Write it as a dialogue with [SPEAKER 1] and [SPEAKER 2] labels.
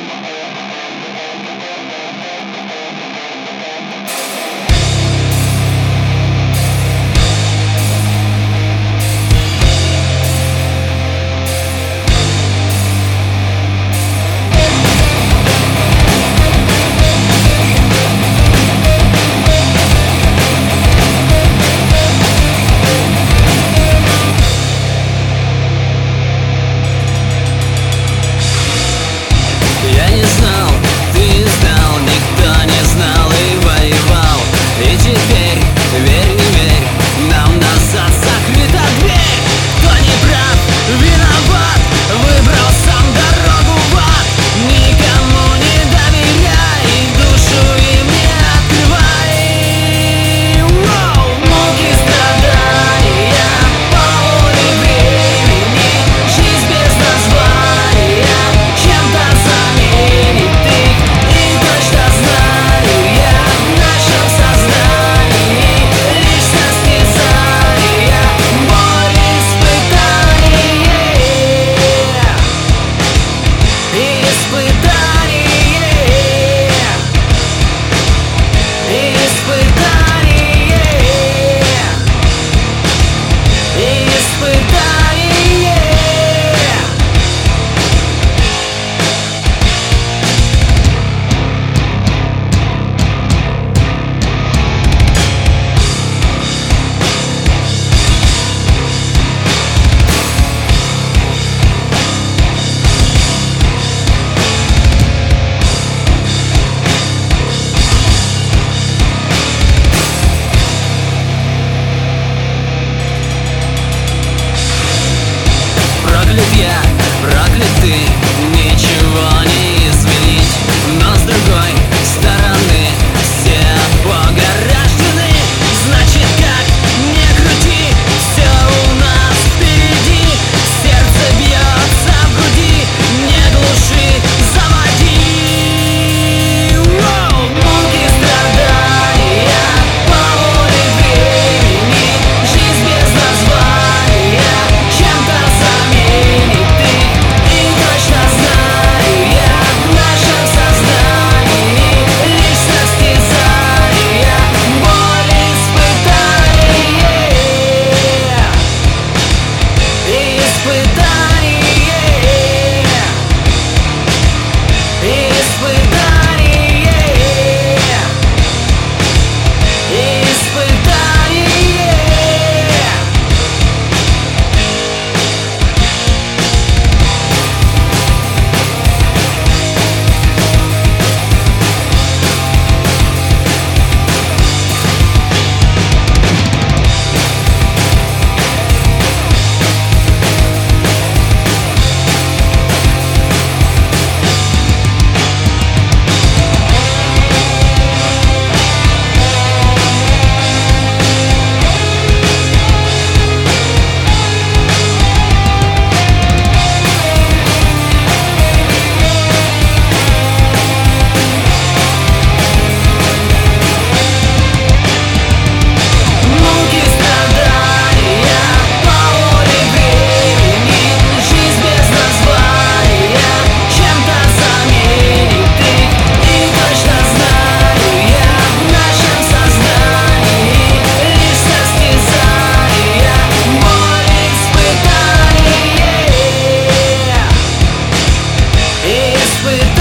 [SPEAKER 1] Проклят я, проклят ты, ничего не изменить. Но с другой стороны все Бога рождены. Значит, как не крути, все у нас впереди. Сердце бьется в груди, не глуши, заводи. Муки, страдания, по воле времени, жизнь без названия чем-то заменит их. И точно знаю я, в нашем сознании лишь состязания, боль, испытание. Испытание.